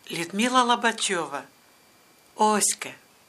Людмила Лобачева. Оська.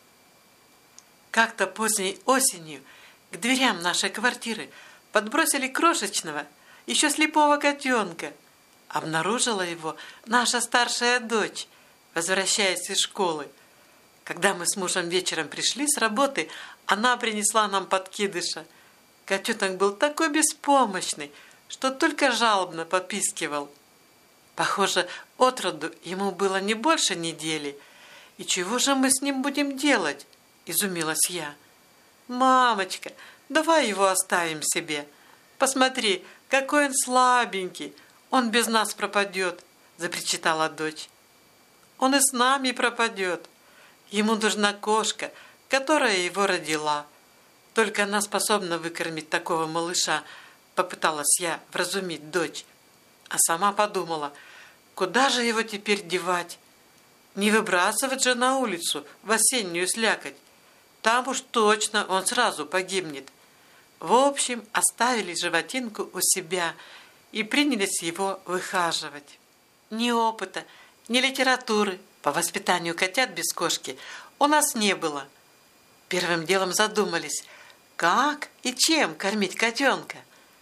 Как-то поздней осенью к дверям нашей квартиры подбросили крошечного, еще слепого котенка. Обнаружила его наша старшая дочь, возвращаясь из школы. Когда мы с мужем вечером пришли с работы, она принесла нам подкидыша. Котенок был такой беспомощный, что только жалобно попискивал. Похоже, от роду ему было не больше недели. «И чего же мы с ним будем делать?» – изумилась я. «Мамочка, давай его оставим себе. Посмотри, какой он слабенький, он без нас пропадет», – запричитала дочь. «Он и с нами пропадет. Ему нужна кошка, которая его родила. Только она способна выкормить такого малыша», – попыталась я вразумить дочь. А сама подумала, куда же его теперь девать? Не выбрасывать же на улицу в осеннюю слякоть. Там уж точно он сразу погибнет. В общем, оставили животинку у себя и принялись его выхаживать. Ни опыта, ни литературы по воспитанию котят без кошки у нас не было. Первым делом задумались, как и чем кормить котенка.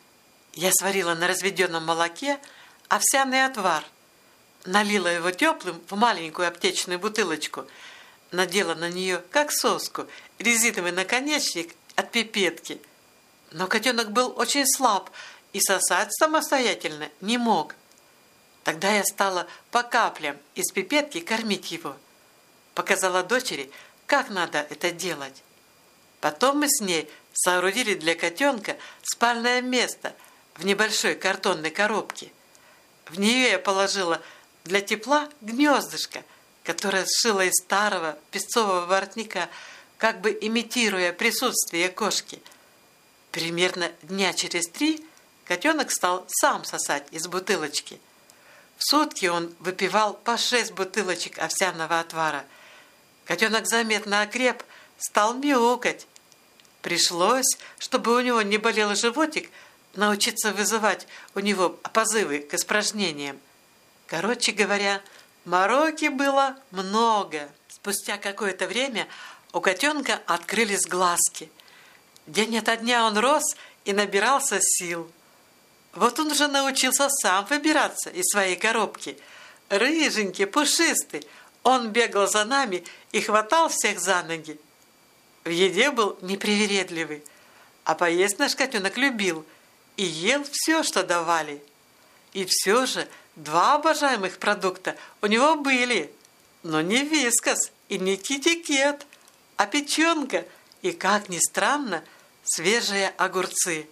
Я сварила на разведенном молоке овсяный отвар, налила его теплым в маленькую аптечную бутылочку, надела на нее, как соску, резиновый наконечник от пипетки. Но котенок был очень слаб и сосать самостоятельно не мог. Тогда я стала по каплям из пипетки кормить его. Показала дочери, как надо это делать. Потом мы с ней соорудили для котенка спальное место в небольшой картонной коробке. В нее я положила для тепла гнездышко, которое сшила из старого песцового воротника, как бы имитируя присутствие кошки. Примерно дня через 3 котенок стал сам сосать из бутылочки. В сутки он выпивал по 6 бутылочек овсяного отвара. Котенок заметно окреп, стал мяукать. Пришлось, чтобы у него не болел животик, научиться вызывать у него позывы к испражнениям. Короче говоря, мороки было много. Спустя какое-то время у котенка открылись глазки. День ото дня он рос и набирался сил. Вот он уже научился сам выбираться из своей коробки. Рыженький, пушистый, он бегал за нами и хватал всех за ноги. В еде был непривередливый, а поесть наш котенок любил и ел все, что давали. И все же 2 обожаемых продукта у него были, но не вискас и не китикет, а печенка и, как ни странно, свежие огурцы.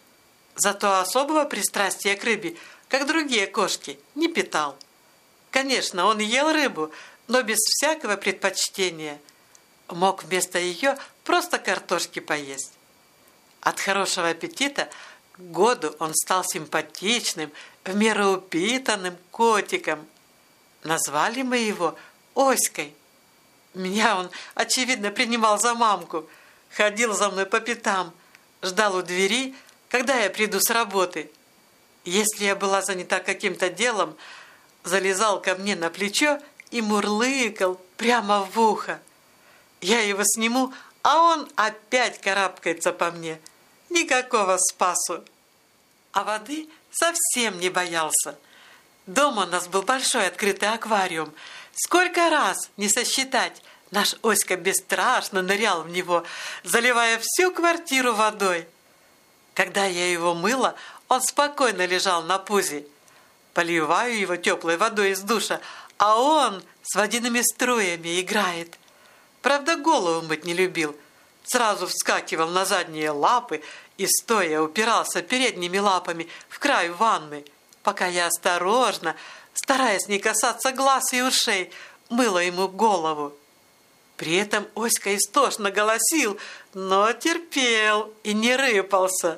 Зато особого пристрастия к рыбе, как другие кошки, не питал. Конечно, он ел рыбу, но без всякого предпочтения. Мог вместо ее просто картошки поесть. От хорошего аппетита к году он стал симпатичным, в меру упитанным котиком. Назвали мы его Оськой. Меня он, очевидно, принимал за мамку, ходил за мной по пятам, ждал у двери, когда я приду с работы. Если я была занята каким-то делом, залезал ко мне на плечо и мурлыкал прямо в ухо. Я его сниму, а он опять карабкается по мне. Никакого спасу. А воды совсем не боялся. Дома у нас был большой открытый аквариум. Сколько раз не сосчитать, наш Оська бесстрашно нырял в него, заливая всю квартиру водой. Когда я его мыла, он спокойно лежал на пузе. Поливаю его теплой водой из душа, а он с водяными струями играет. Правда, голову мыть не любил. Сразу вскакивал на задние лапы и, стоя, упирался передними лапами в край ванны, пока я осторожно, стараясь не касаться глаз и ушей, мыла ему голову. При этом Оська истошно голосил, но терпел и не рыпался.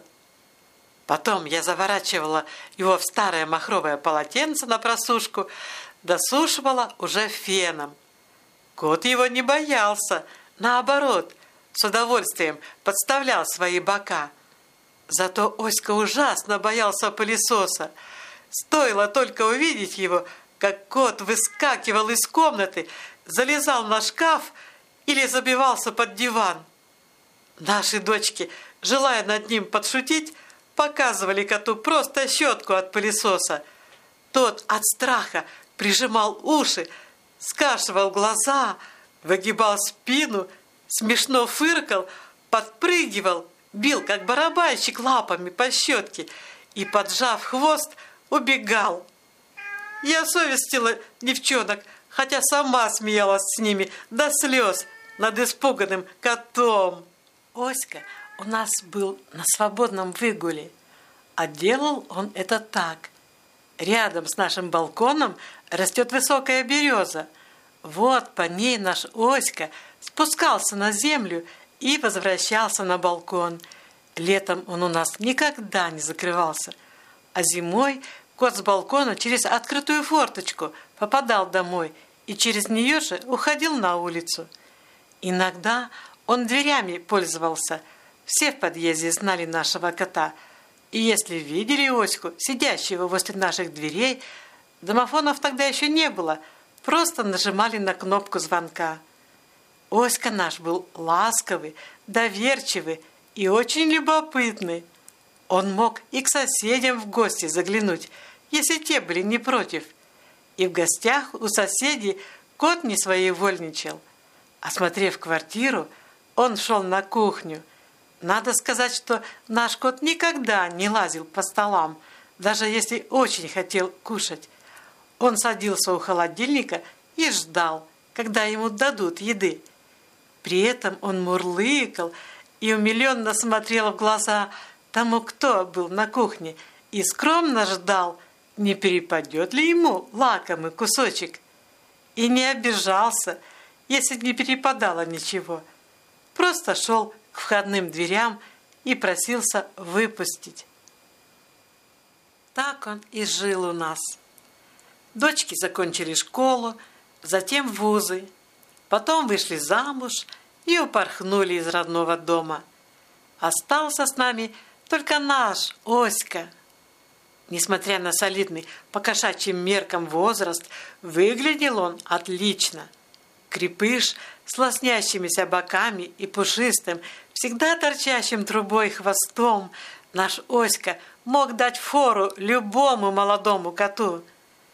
Потом я заворачивала его в старое махровое полотенце на просушку, досушивала уже феном. Кот его не боялся, наоборот, с удовольствием подставлял свои бока. Зато Оська ужасно боялся пылесоса. Стоило только увидеть его, как кот выскакивал из комнаты, залезал на шкаф или забивался под диван. Наши дочки, желая над ним подшутить, показывали коту просто щетку от пылесоса. Тот от страха прижимал уши, скашивал глаза, выгибал спину, смешно фыркал, подпрыгивал, бил, как барабанщик, лапами по щетке и, поджав хвост, убегал. Я совестила девчонок, хотя сама смеялась с ними до слез над испуганным котом. Оська у нас был на свободном выгуле, а делал он это так. Рядом с нашим балконом растет высокая береза. Вот по ней наш Оська спускался на землю и возвращался на балкон. Летом он у нас никогда не закрывался, а зимой кот с балкона через открытую форточку попадал домой и через нее же уходил на улицу. Иногда он дверями пользовался. Все в подъезде знали нашего кота. И если видели Оську, сидящего возле наших дверей, домофонов тогда еще не было, просто нажимали на кнопку звонка. Оська наш был ласковый, доверчивый и очень любопытный. Он мог и к соседям в гости заглянуть, если те были не против. И в гостях у соседей кот не своевольничал. Осмотрев квартиру, он шел на кухню. Надо сказать, что наш кот никогда не лазил по столам, даже если очень хотел кушать. Он садился у холодильника и ждал, когда ему дадут еды. При этом он мурлыкал и умиленно смотрел в глаза тому, кто был на кухне, и скромно ждал, не перепадет ли ему лакомый кусочек. И не обижался, если не перепадало ничего. Просто шел к входным дверям и просился выпустить. Так он и жил у нас. Дочки закончили школу, затем вузы, потом вышли замуж и упорхнули из родного дома. Остался с нами только наш Оська. Несмотря на солидный по кошачьим меркам возраст, выглядел он отлично. Крепыш с лоснящимися боками и пушистым, всегда торчащим трубой хвостом, наш Оська мог дать фору любому молодому коту.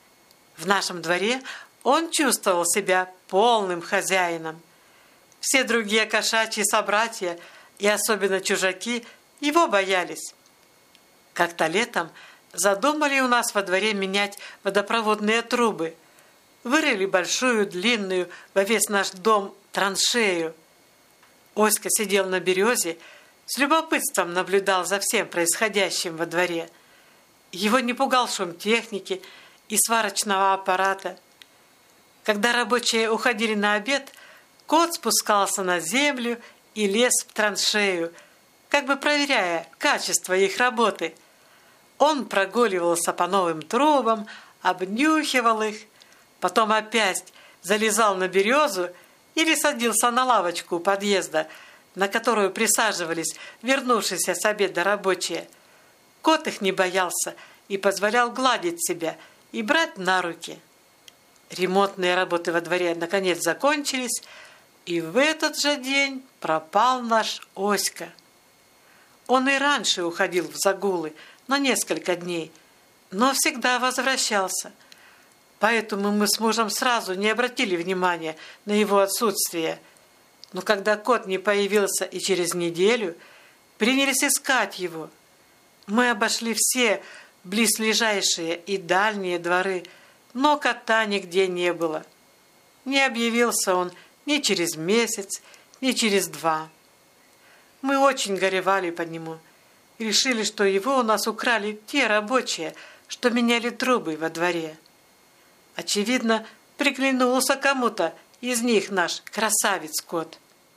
В нашем дворе он чувствовал себя полным хозяином. Все другие кошачьи собратья, и особенно чужаки, его боялись. Как-то летом задумали у нас во дворе менять водопроводные трубы. Вырыли большую, длинную, во весь наш дом траншею. Оська сидел на березе, с любопытством наблюдал за всем происходящим во дворе. Его не пугал шум техники и сварочного аппарата. Когда рабочие уходили на обед, кот спускался на землю и лез в траншею, как бы проверяя качество их работы. Он прогуливался по новым трубам, обнюхивал их, потом опять залезал на березу или садился на лавочку у подъезда, на которую присаживались вернувшиеся с обеда рабочие. Кот их не боялся и позволял гладить себя и брать на руки. Ремонтные работы во дворе наконец закончились, и в этот же день пропал наш Оська. Он и раньше уходил в загулы на несколько дней, но всегда возвращался. Поэтому мы с мужем сразу не обратили внимания на его отсутствие. Но когда кот не появился и через неделю, принялись искать его. Мы обошли все близлежащие и дальние дворы, но кота нигде не было. Не объявился он ни через месяц, ни через 2. Мы очень горевали по нему и решили, что его у нас украли те рабочие, что меняли трубы во дворе. Очевидно, приглянулся кому-то из них наш красавец-кот.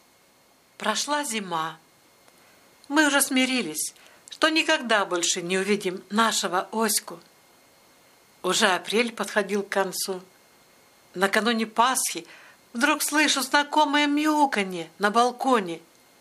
Прошла зима. Мы уже смирились, что никогда больше не увидим нашего Оську. Уже апрель подходил к концу. Накануне Пасхи вдруг слышу знакомое мяуканье на балконе.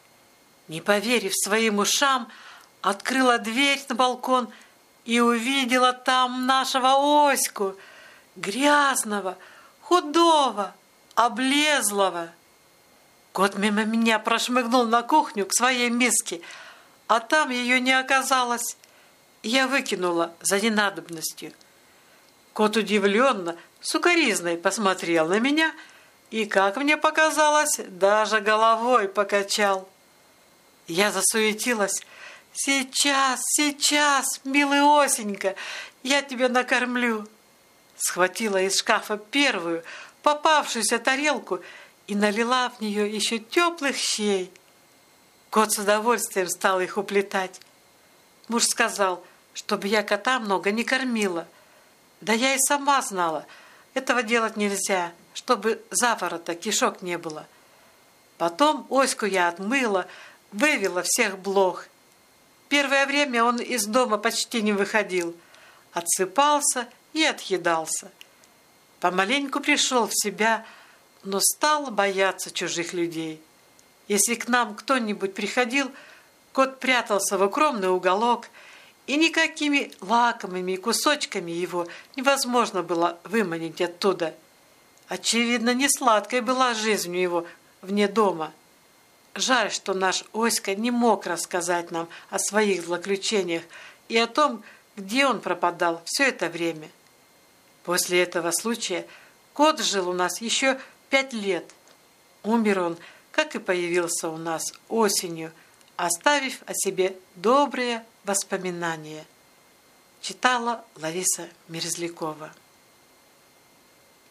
Не поверив своим ушам, открыла дверь на балкон и увидела там нашего Оську. грязного, худого, облезлого. Кот мимо меня прошмыгнул на кухню к своей миске, а там ее не оказалось. Я выкинула за ненадобностью. Кот удивленно, сукоризной посмотрел на меня и, как мне показалось, даже головой покачал. Я засуетилась. «Сейчас, сейчас, милый Осенька, я тебя накормлю!» Схватила из шкафа первую попавшуюся тарелку и налила в нее еще теплых щей. Кот с удовольствием стал их уплетать. Муж сказал, чтобы я кота много не кормила. Да я и сама знала, этого делать нельзя, чтобы заворота кишок не было. Потом Оську я отмыла, вывела всех блох. Первое время он из дома почти не выходил, отсыпался и отъедался. Помаленьку пришел в себя, но стал бояться чужих людей. Если к нам кто-нибудь приходил, кот прятался в укромный уголок, и никакими лакомыми кусочками его невозможно было выманить оттуда. Очевидно, не сладкой была жизнь у его вне дома. Жаль, что наш Оська не мог рассказать нам о своих злоключениях и о том, где он пропадал все это время. После этого случая кот жил у нас еще 5 лет. Умер он, как и появился у нас, осенью, оставив о себе добрые воспоминания. Читала Лариса Мерзлякова.